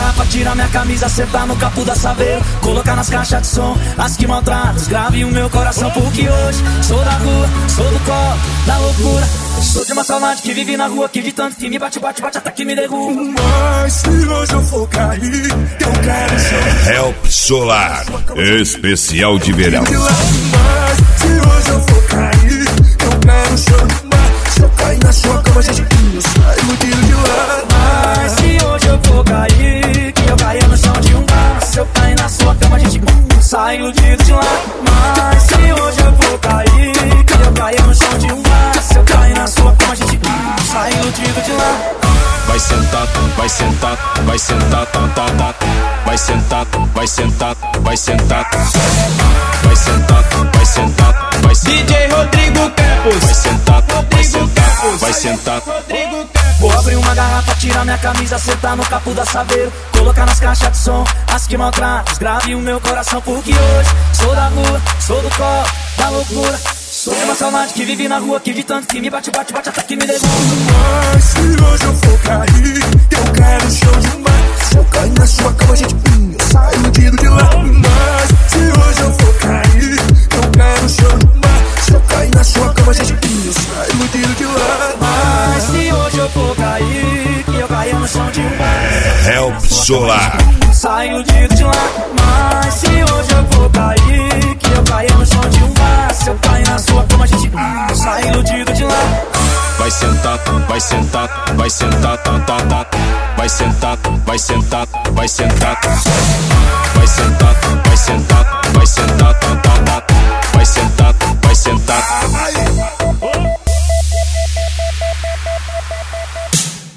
garrafa, tira minha camisa, sentar no capo da Saveiro, colocar nas caixas de som as que maltratam, grave o meu coração, porque hoje sou da rua, sou do colo, da loucura. Sou de uma saudade que vive na rua, que de tanto que me bate, bate, bate até que me derruba. Mas se hoje eu for cair, eu quero chão. Help Solar, especial de verão. Mas se hoje eu for cair, eu quero chão. Se eu cair na sua cama, gente, eu saio iludido de lá. Mas se hoje eu for cair, que eu caia no chão de um bar. Se eu cair na sua cama, gente, sai iludido de lá. Mas se hoje eu for cair, que eu caia no chão de um bar. Se eu cair na sua cama, gente, sai iludido de lá. Vai sentar, vai sentar, vai sentar, tá, tá, tá. Vai sentar, vai sentar, vai sentar. Vai sentar, vai sentar, vai sentar. DJ Rodrigo Campos. Vai sentar, vai sentar, vai sentar. Vou abrir uma garrafa, tirar minha camisa, sentar no capo da Saveiro, colocar nas caixas de som as que maltratam, grave o meu coração, porque hoje sou da rua, sou do colo, da loucura. Sou de uma saudade que vive na rua, que de tanto que me bate, bate, bate até que me derruba. Mas se hoje eu for cair, eu quero chão de mar. Se eu cair na sua cama, gente, eu saio iludido de lá. Mas se hoje eu for cair, eu quero chão de mar. Se eu cair na sua cama, gente, eu saio iludido de lá. Mas se hoje eu for cair, que eu caia no chão de um bar. Help Solar, Sai iludido de lá. Mas se hoje eu for cair, que eu caia no chão de um bar. Se eu cair na sua cama, gente, sai iludido de lá. Vai sentar, vai sentar, vai sentar, tá, tá, tá. Vai sentar, vai sentar, vai sentar. Vai sentar, vai sentar, vai sentar, tá, tá, tá. Vai sentar, vai sentar.